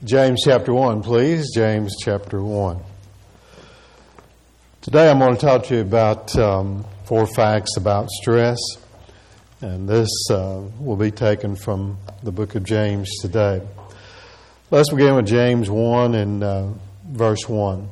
James chapter 1, please. James chapter 1. Today I'm going to talk to you about 4 facts about stress. And this will be taken from the book of James today. Let's begin with James 1 and verse 1.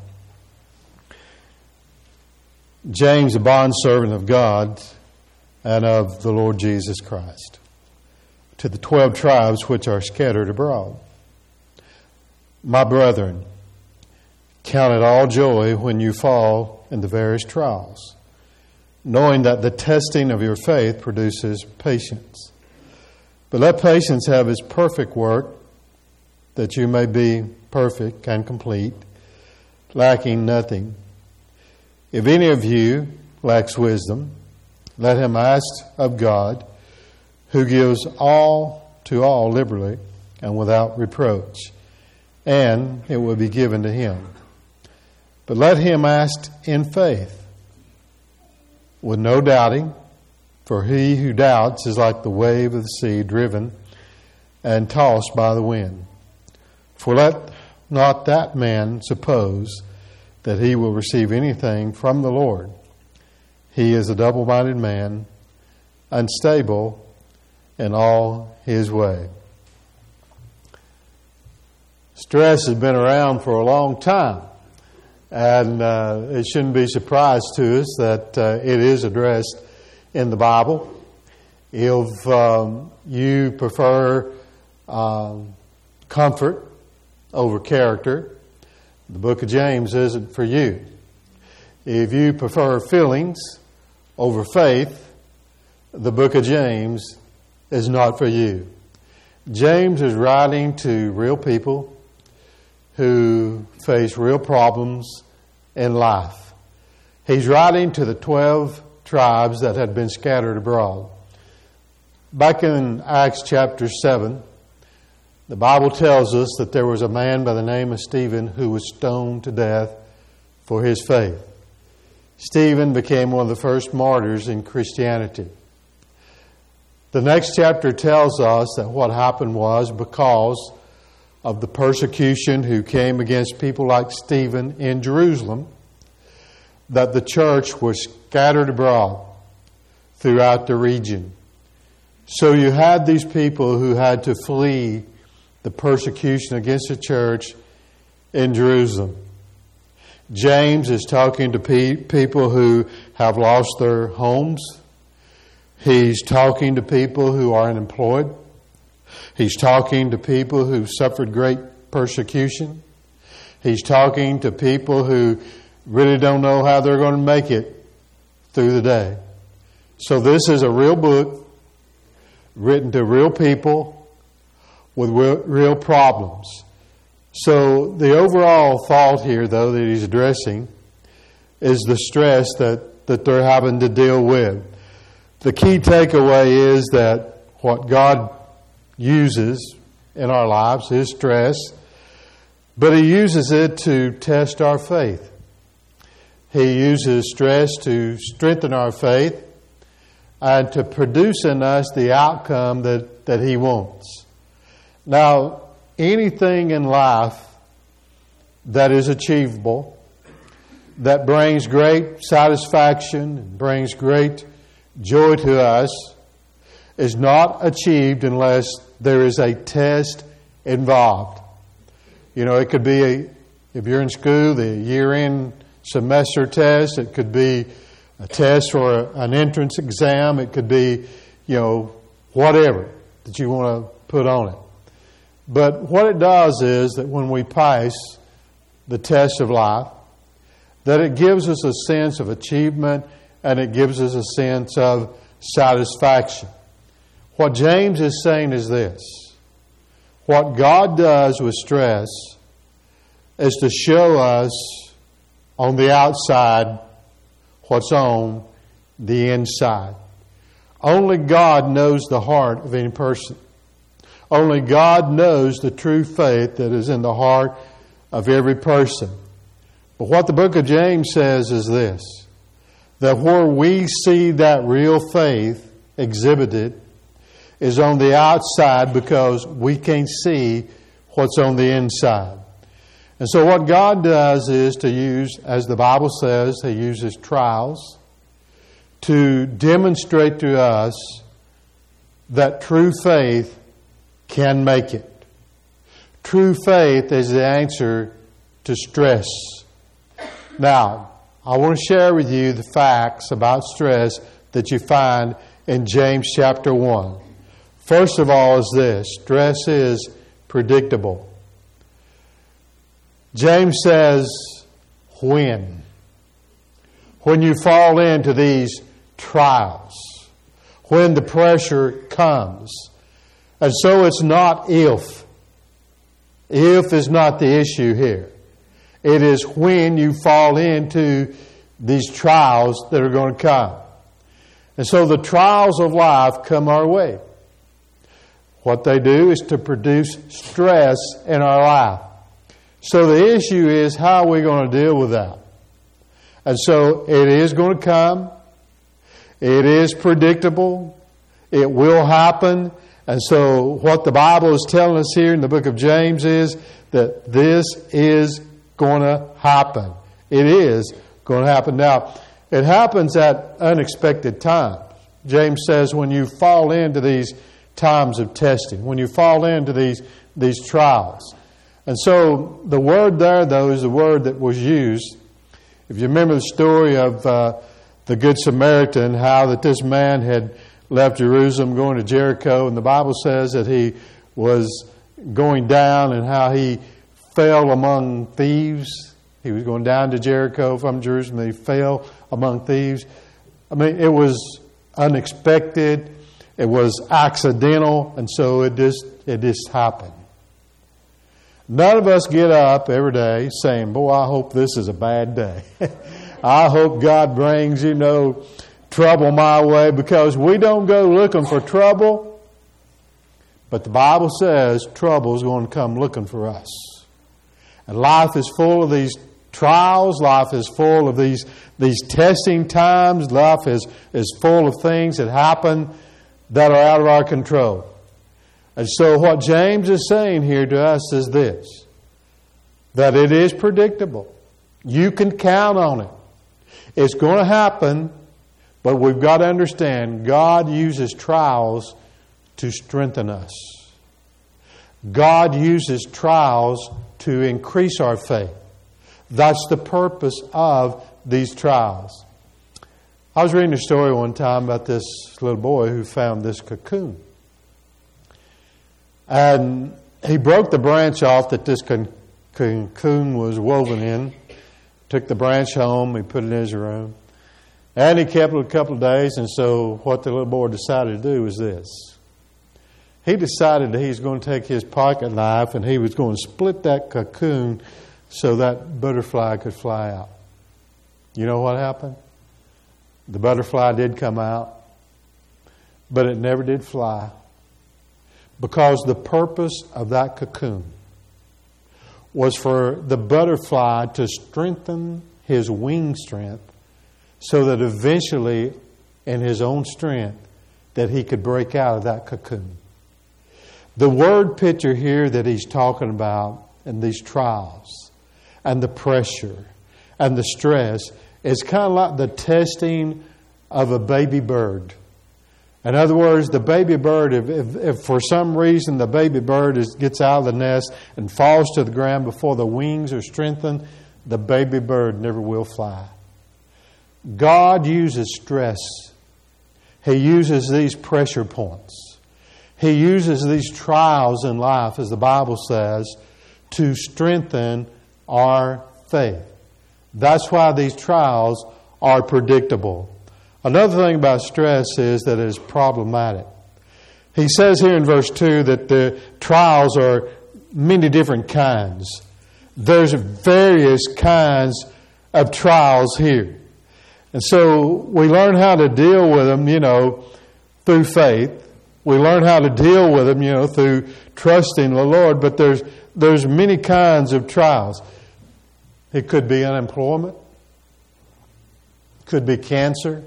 James, a bondservant of God and of the Lord Jesus Christ, to the 12 tribes which are scattered abroad. My brethren, count it all joy when you fall into various trials, knowing that the testing of your faith produces patience. But let patience have its perfect work, that you may be perfect and complete, lacking nothing. If any of you lacks wisdom, let him ask of God, who gives all to all liberally and without reproach, and it will be given to him. But let him ask in faith, with no doubting, for he who doubts is like the wave of the sea driven and tossed by the wind. For let not that man suppose that he will receive anything from the Lord. He is a double-minded man, unstable in all his way. Stress has been around for a long time, and it shouldn't be a surprise to us that it is addressed in the Bible. If you prefer comfort over character, the book of James isn't for you. If you prefer feelings over faith, the book of James is not for you. James is writing to real people who face real problems in life. He's writing to the 12 tribes that had been scattered abroad. Back in Acts chapter 7, the Bible tells us that there was a man by the name of Stephen who was stoned to death for his faith. Stephen became one of the first martyrs in Christianity. The next chapter tells us that what happened was because of the persecution who came against people like Stephen in Jerusalem, that the church was scattered abroad throughout the region. So you had these people who had to flee the persecution against the church in Jerusalem. James is talking to people who have lost their homes. He's talking to people who are unemployed. He's talking to people who suffered great persecution. He's talking to people who really don't know how they're going to make it through the day. So this is a real book written to real people with real problems. So the overall thought here, though, that he's addressing is the stress that they're having to deal with. The key takeaway is that what God uses in our lives is stress, but He uses it to test our faith. He uses stress to strengthen our faith and to produce in us the outcome that He wants. Now, anything in life that is achievable, that brings great satisfaction and brings great joy to us, is not achieved unless there is a test involved. You know, it could be, if you're in school, the year-end semester test. It could be a test for an entrance exam. It could be, whatever that you want to put on it. But what it does is that when we pass the test of life, that it gives us a sense of achievement and it gives us a sense of satisfaction. What James is saying is this: what God does with stress is to show us on the outside what's on the inside. Only God knows the heart of any person. Only God knows the true faith that is in the heart of every person. But what the book of James says is this: that where we see that real faith exhibited is on the outside, because we can't see what's on the inside. And so what God does is to use, as the Bible says, He uses trials to demonstrate to us that true faith can make it. True faith is the answer to stress. Now, I want to share with you the facts about stress that you find in James chapter 1. First of all is this: stress is predictable. James says, when you fall into these trials, when the pressure comes. And so it's not if. If is not the issue here. It is when you fall into these trials that are going to come. And so the trials of life come our way. What they do is to produce stress in our life. So the issue is, how are we going to deal with that? And so it is going to come. It is predictable. It will happen. And so what the Bible is telling us here in the book of James is that this is going to happen. It is going to happen. Now, it happens at unexpected times. James says when you fall into these times of testing, when you fall into these trials. And so the word there, though, is the word that was used. If you remember the story of the Good Samaritan, how that this man had left Jerusalem going to Jericho, and the Bible says that he was going down and how he fell among thieves. He was going down to Jericho from Jerusalem, and he fell among thieves. I mean, it was unexpected, it was accidental, and so it just happened. None of us get up every day saying, boy, I hope this is a bad day. I hope God brings, trouble my way, because we don't go looking for trouble. But the Bible says trouble is going to come looking for us. And life is full of these trials. Life is full of these testing times. Life is full of things that happen that are out of our control. And so what James is saying here to us is this: that it is predictable. You can count on it. It's going to happen, but we've got to understand God uses trials to strengthen us. God uses trials to increase our faith. That's the purpose of these trials. I was reading a story one time about this little boy who found this cocoon. And he broke the branch off that this cocoon was woven in, took the branch home, he put it in his room, and he kept it a couple of days. And so what the little boy decided to do was this. He decided that he's going to take his pocket knife and he was going to split that cocoon so that butterfly could fly out. You know what happened? The butterfly did come out, but it never did fly. Because the purpose of that cocoon was for the butterfly to strengthen his wing strength so that eventually, in his own strength, that he could break out of that cocoon. The word picture here that he's talking about in these trials and the pressure and the stress is kind of like the testing of a baby bird. In other words, the baby bird, if for some reason the baby bird gets out of the nest and falls to the ground before the wings are strengthened, the baby bird never will fly. God uses stress. He uses these pressure points. He uses these trials in life, as the Bible says, to strengthen our faith. That's why these trials are predictable. Another thing about stress is that it is problematic. He says here in verse 2 that the trials are many different kinds. There's various kinds of trials here. And so we learn how to deal with them, through faith. We learn how to deal with them, through trusting the Lord. But there's many kinds of trials. It could be unemployment. Could be cancer.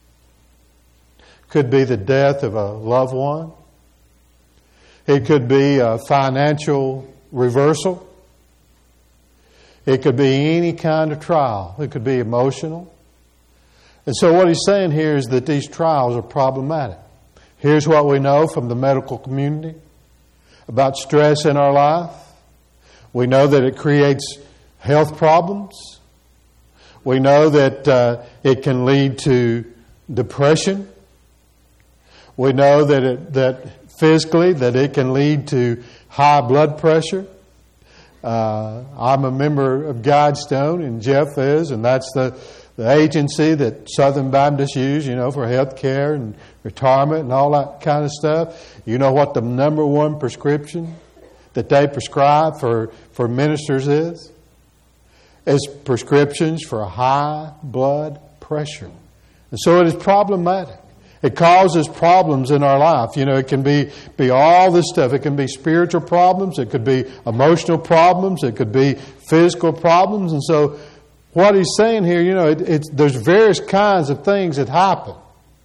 Could be the death of a loved one. It could be financial reversal. It could be any kind of trial. It could be emotional. And so what he's saying here is that these trials are problematic. Here's what we know from the medical community about stress in our life. We know that it creates health problems. We know that it can lead to depression. We know that physically that it can lead to high blood pressure. I'm a member of Guidestone, and Jeff is, and that's the agency that Southern Baptists use, for health care and retirement and all that kind of stuff. You know what the number one prescription that they prescribe for ministers is? It's prescriptions for high blood pressure. And so it is problematic. It causes problems in our life. It can be all this stuff. It can be spiritual problems. It could be emotional problems. It could be physical problems. And so what he's saying here, there's various kinds of things that happen.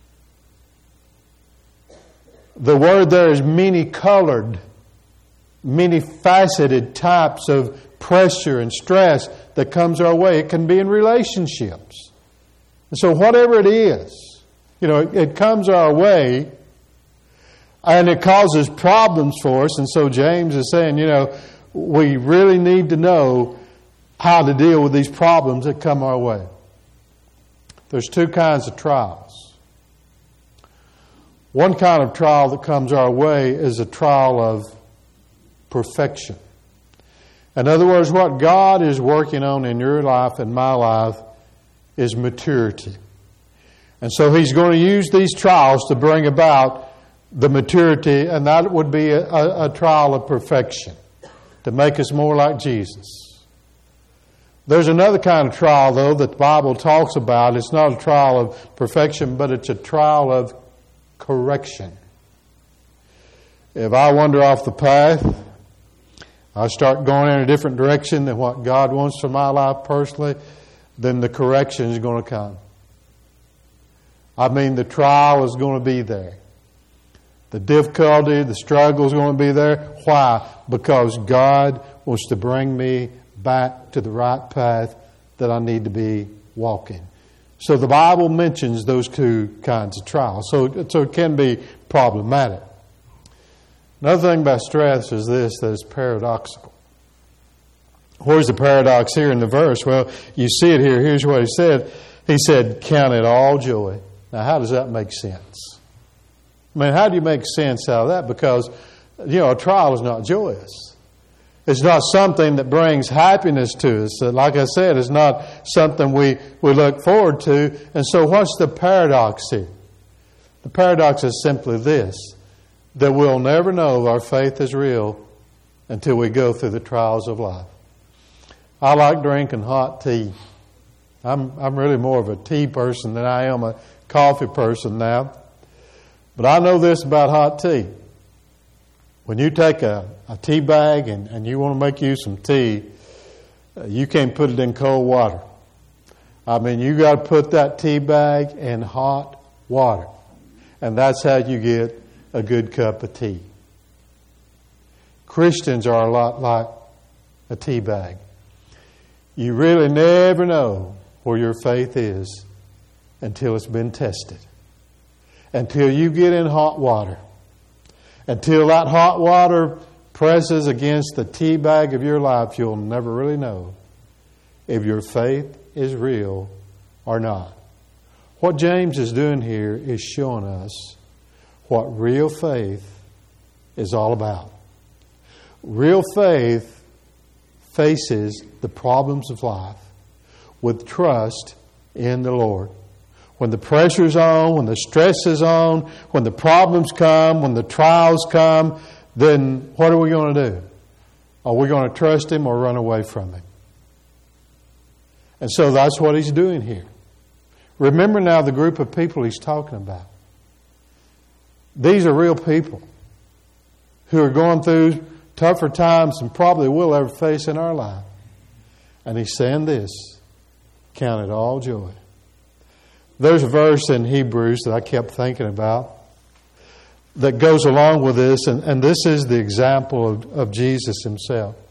The word there is many-colored, many-faceted types of pressure and stress that comes our way. It can be in relationships. And so whatever it is, it comes our way and it causes problems for us. And so James is saying, we really need to know how to deal with these problems that come our way. There's two kinds of trials. One kind of trial that comes our way is a trial of perfection. In other words, what God is working on in your life and my life is maturity. And so He's going to use these trials to bring about the maturity, and that would be a trial of perfection, to make us more like Jesus. There's another kind of trial, though, that the Bible talks about. It's not a trial of perfection, but it's a trial of correction. If I wander off the path, I start going in a different direction than what God wants for my life personally, then the correction is going to come. The trial is going to be there. The difficulty, the struggle is going to be there. Why? Because God wants to bring me back to the right path that I need to be walking. So the Bible mentions those two kinds of trials. So it can be problematic. Another thing about stress is this, that it's paradoxical. Where's the paradox here in the verse? Well, you see it here. Here's what he said. He said, count it all joy. Now, how does that make sense? How do you make sense out of that? Because, a trial is not joyous. It's not something that brings happiness to us. Like I said, it's not something we look forward to. And so what's the paradox here? The paradox is simply this, that we'll never know our faith is real until we go through the trials of life. I like drinking hot tea. I'm really more of a tea person than I am a coffee person now. But I know this about hot tea. When you take a tea bag and you want to make you some tea, you can't put it in cold water. You got to put that tea bag in hot water. And that's how you get a good cup of tea. Christians are a lot like a tea bag. You really never know where your faith is until it's been tested. Until you get in hot water. Until that hot water presses against the tea bag of your life, you'll never really know if your faith is real or not. What James is doing here is showing us what real faith is all about. Real faith faces the problems of life with trust in the Lord. When the pressure's on, when the stress is on, when the problems come, when the trials come, then what are we going to do? Are we going to trust Him or run away from Him? And so that's what he's doing here. Remember now the group of people he's talking about. These are real people who are going through tougher times than probably we'll ever face in our life. And he's saying this, count it all joy. There's a verse in Hebrews that I kept thinking about that goes along with this, and this is the example of Jesus himself.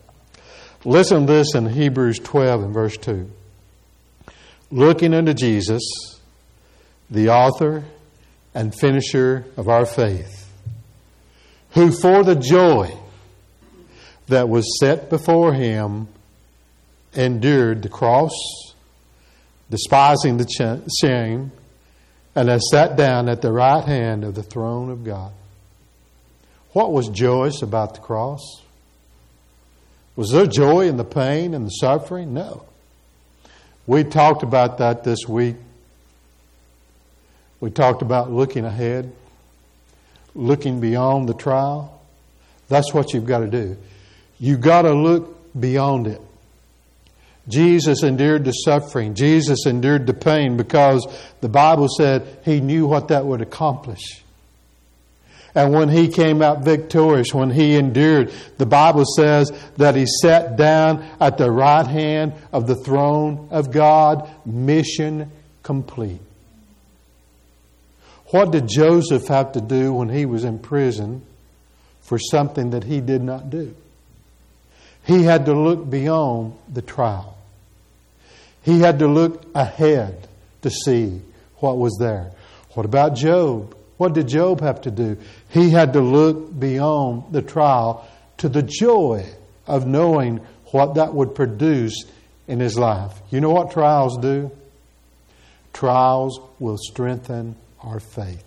Listen to this in Hebrews 12 and verse 2. Looking unto Jesus, the author and finisher of our faith, who for the joy that was set before him endured the cross, despising the shame, and has sat down at the right hand of the throne of God. What was joyous about the cross? Was there joy in the pain and the suffering? No. We talked about that this week. We talked about looking ahead, looking beyond the trial. That's what you've got to do. You've got to look beyond it. Jesus endured the suffering. Jesus endured the pain because the Bible said He knew what that would accomplish. And when He came out victorious, when He endured, the Bible says that He sat down at the right hand of the throne of God, mission complete. What did Joseph have to do when he was in prison for something that he did not do? He had to look beyond the trial. He had to look ahead to see what was there. What about Job? What did Job have to do? He had to look beyond the trial to the joy of knowing what that would produce in his life. You know what trials do? Trials will strengthen our faith.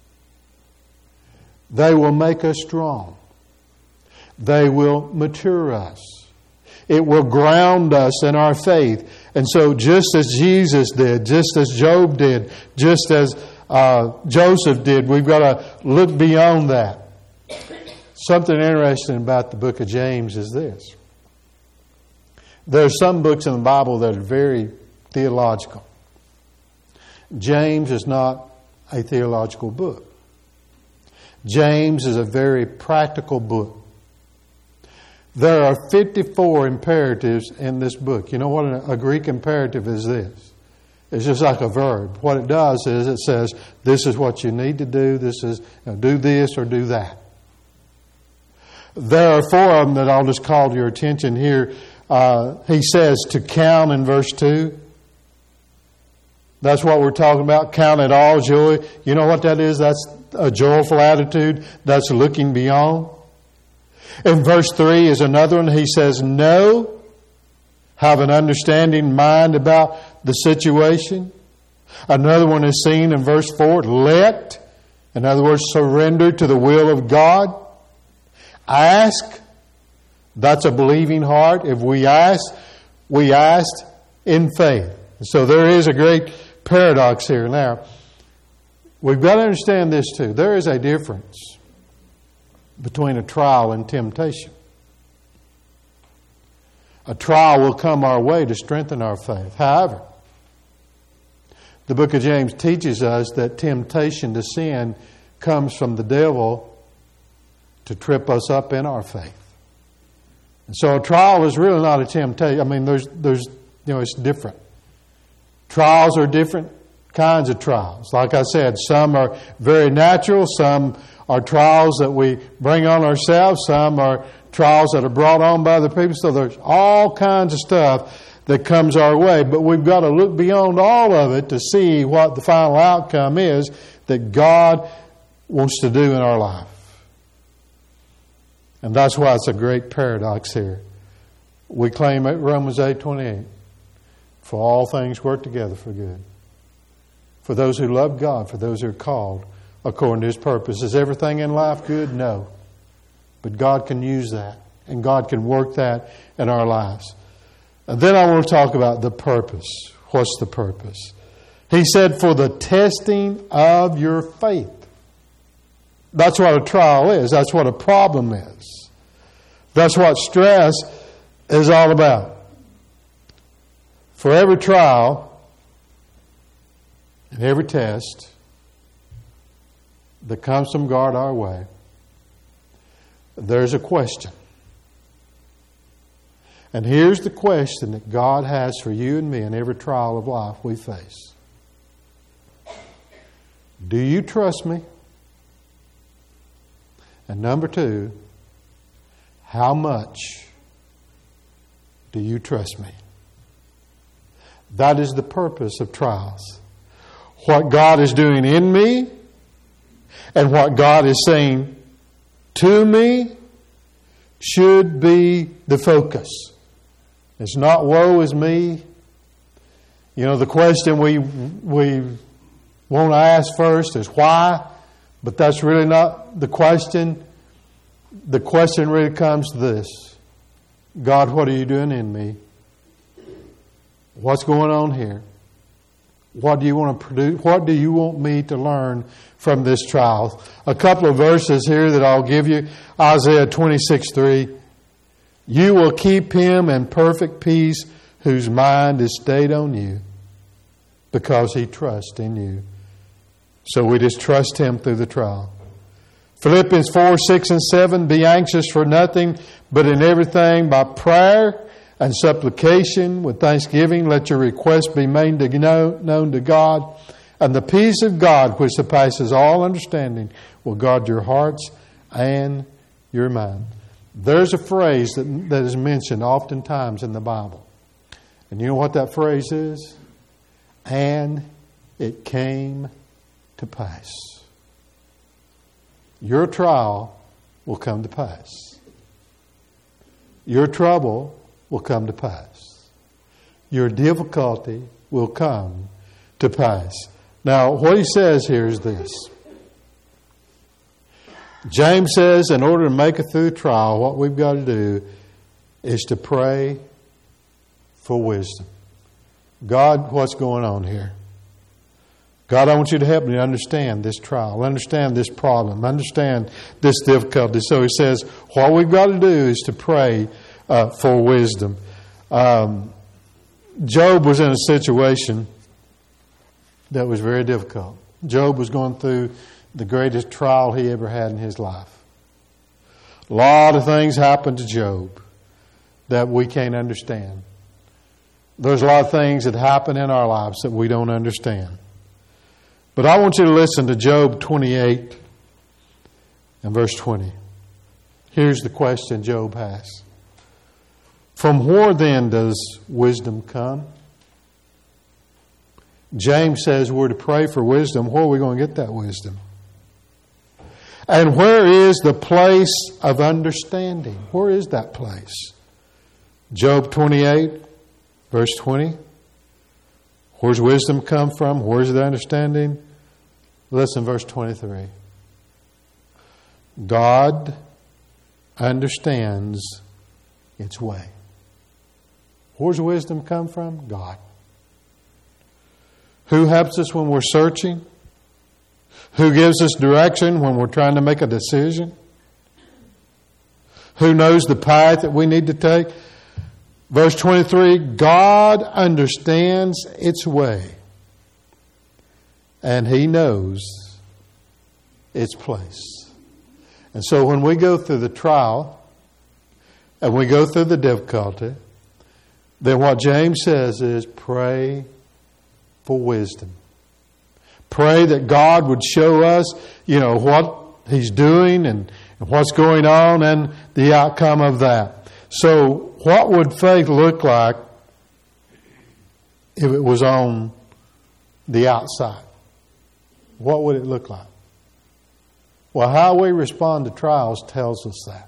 They will make us strong. They will mature us. It will ground us in our faith. And so just as Jesus did, just as Job did, just as Joseph did, we've got to look beyond that. Something interesting about the book of James is this. There are some books in the Bible that are very theological. James is not a theological book. James is a very practical book. There are 54 imperatives in this book. You know what a Greek imperative is this? It's just like a verb. What it does is it says, this is what you need to do. This is, do this or do that. There are 4 of them that I'll just call to your attention here. He says to count in verse 2. That's what we're talking about. Count it all joy. You know what that is? That's a joyful attitude. That's looking beyond. In verse 3 is another one. He says, know, have an understanding mind about the situation. Another one is seen in verse 4. Let, in other words, surrender to the will of God. Ask. That's a believing heart. If we ask in faith. So there is a great paradox here. Now, we've got to understand this too. There is a difference between a trial and temptation. A trial will come our way to strengthen our faith. However, the book of James teaches us that temptation to sin comes from the devil to trip us up in our faith. And so a trial is really not a temptation. I mean, there's it's different. Trials are different kinds of trials. Like I said, some are very natural, some are trials that we bring on ourselves, some are trials that are brought on by other people. So there's all kinds of stuff that comes our way. But we've got to look beyond all of it to see what the final outcome is that God wants to do in our life. And that's why it's a great paradox here. We claim it, Romans 8:28. For all things work together for good. For those who love God, for those who are called according to His purpose. Is everything in life good? No. But God can use that. And God can work that in our lives. And then I want to talk about the purpose. What's the purpose? He said, for the testing of your faith. That's what a trial is. That's what a problem is. That's what stress is all about. For every trial and every test that comes from God our way, there's a question. And here's the question that God has for you and me in every trial of life we face. Do you trust me? And number 2, how much Do you trust me? That is the purpose of trials. What God is doing in me and what God is saying to me should be the focus. It's not woe is me. You know, the question we want to ask first is why, but that's really not the question. The question really comes to this. God, what are you doing in me? What's going on here? What do you want to produce? What do you want me to learn from this trial? A couple of verses here that I'll give you. Isaiah 26:3. You will keep him in perfect peace whose mind is stayed on you because he trusts in you. So we just trust him through the trial. Philippians 4:6-7. Be anxious for nothing, but in everything by prayer and supplication with thanksgiving, let your requests be made known to God. And the peace of God, which surpasses all understanding, will guard your hearts and your mind. There's a phrase that is mentioned oftentimes in the Bible. And you know what that phrase is? And it came to pass. Your trial will come to pass. Your trouble will come to pass. Your difficulty will come to pass. Now, what he says here is this. James says in order to make it through the trial, what we've got to do is to pray for wisdom. God, what's going on here? God, I want you to help me understand this trial, understand this problem, understand this difficulty. So he says, what we've got to do is to pray for wisdom. Job was in a situation that was very difficult. Job was going through the greatest trial he ever had in his life. A lot of things happened to Job that we can't understand. There's a lot of things that happen in our lives that we don't understand. But I want you to listen to Job 28 and verse 20. Here's the question Job has. From where then does wisdom come? James says we're to pray for wisdom. Where are we going to get that wisdom? And where is the place of understanding? Where is that place? Job 28, verse 20. Where's wisdom come from? Where's the understanding? Listen, verse 23. God understands its way. Where's wisdom come from? God. Who helps us when we're searching? Who gives us direction when we're trying to make a decision? Who knows the path that we need to take? Verse 23, God understands its way, and He knows its place. And so when we go through the trial, and we go through the difficulty, then what James says is pray for wisdom. Pray that God would show us, what He's doing and what's going on and the outcome of that. So what would faith look like if it was on the outside? What would it look like? Well, how we respond to trials tells us that.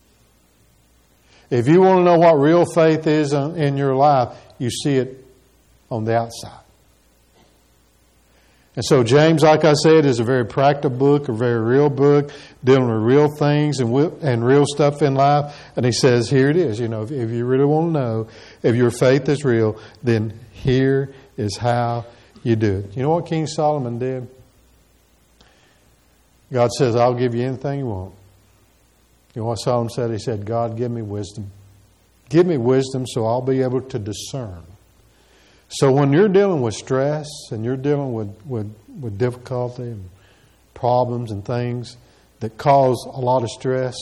If you want to know what real faith is in your life, you see it on the outside. And so James, like I said, is a very practical book, a very real book, dealing with real things and real stuff in life. And he says, here it is. If you really want to know if your faith is real, then here is how you do it. You know what King Solomon did? God says, I'll give you anything you want. You know what Solomon said? He said, God, give me wisdom. Give me wisdom so I'll be able to discern. So when you're dealing with stress and you're dealing with difficulty and problems and things that cause a lot of stress,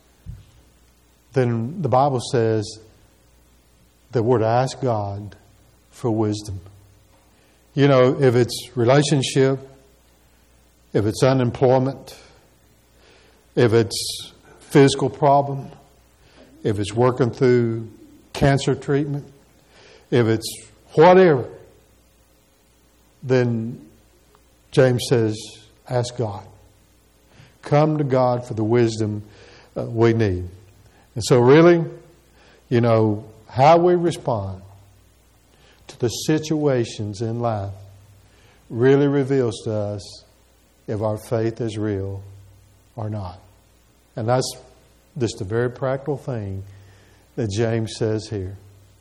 then the Bible says that we're to ask God for wisdom. If it's relationship, if it's unemployment, if it's physical problem, if it's working through cancer treatment, if it's whatever, then James says, ask God. Come to God for the wisdom we need. And so really, how we respond to the situations in life really reveals to us if our faith is real or not. And that's just a very practical thing that James says here.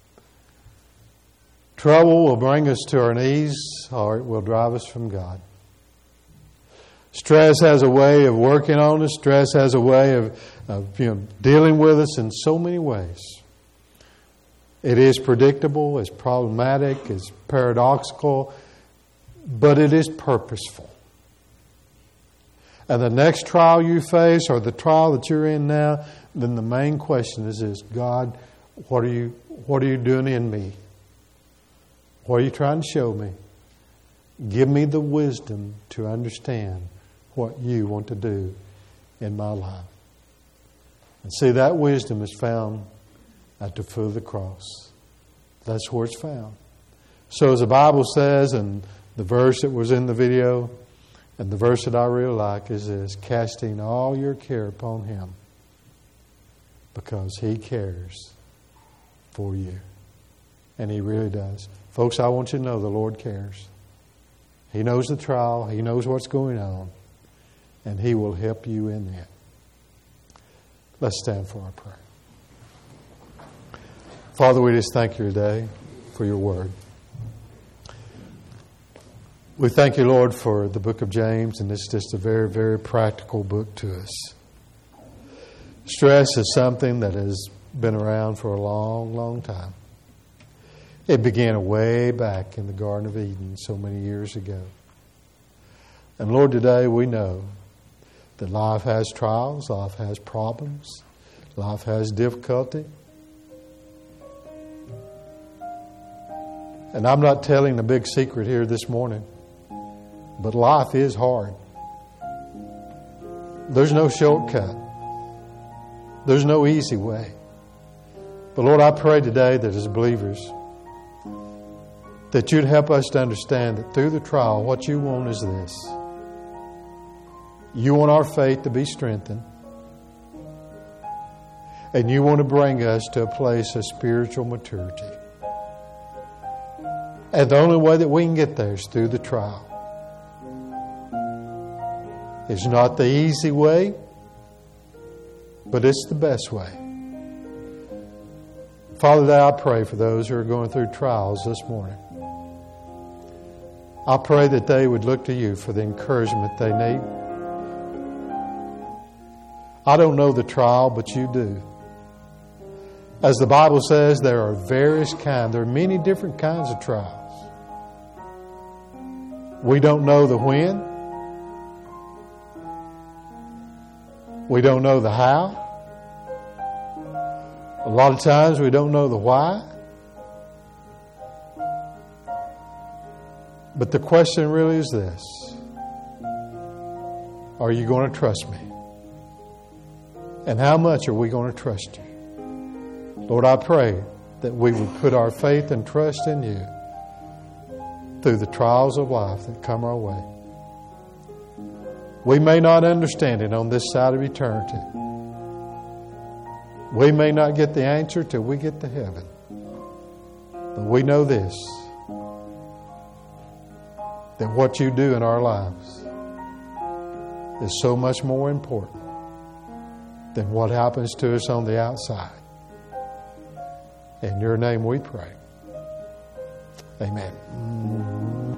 Trouble will bring us to our knees, or it will drive us from God. Stress has a way of working on us. Stress has a way of dealing with us in so many ways. It is predictable, it's problematic, it's paradoxical, but it is purposeful. And the next trial you face, or the trial that you're in now, then the main question is this: God, what are you doing in me? What are you trying to show me? Give me the wisdom to understand what you want to do in my life. And see, that wisdom is found at the foot of the cross. That's where it's found. So as the Bible says, and the verse that was in the video, and the verse that I really like is this: casting all your care upon Him, because He cares for you. And He really does. Folks, I want you to know the Lord cares. He knows the trial. He knows what's going on. And He will help you in that. Let's stand for our prayer. Father, we just thank you today for your word. We thank you, Lord, for the book of James, and it's just a very, very practical book to us. Stress is something that has been around for a long, long time. It began way back in the Garden of Eden so many years ago. And Lord, today we know that life has trials, life has problems, life has difficulty. And I'm not telling a big secret here this morning, but life is hard. There's no shortcut. There's no easy way. But Lord, I pray today that as believers, that you'd help us to understand that through the trial, what you want is this. You want our faith to be strengthened. And you want to bring us to a place of spiritual maturity. And the only way that we can get there is through the trial. It's not the easy way, but it's the best way. Father, today I pray for those who are going through trials this morning. I pray that they would look to you for the encouragement they need. I don't know the trial, but you do. As the Bible says, there are various kinds. There are many different kinds of trials. We don't know the when. We don't know the how. A lot of times we don't know the why. But the question really is this: are you going to trust me? And how much are we going to trust you? Lord, I pray that we would put our faith and trust in you through the trials of life that come our way. We may not understand it on this side of eternity. We may not get the answer till we get to heaven. But we know this: that what you do in our lives is so much more important than what happens to us on the outside. In your name we pray. Amen.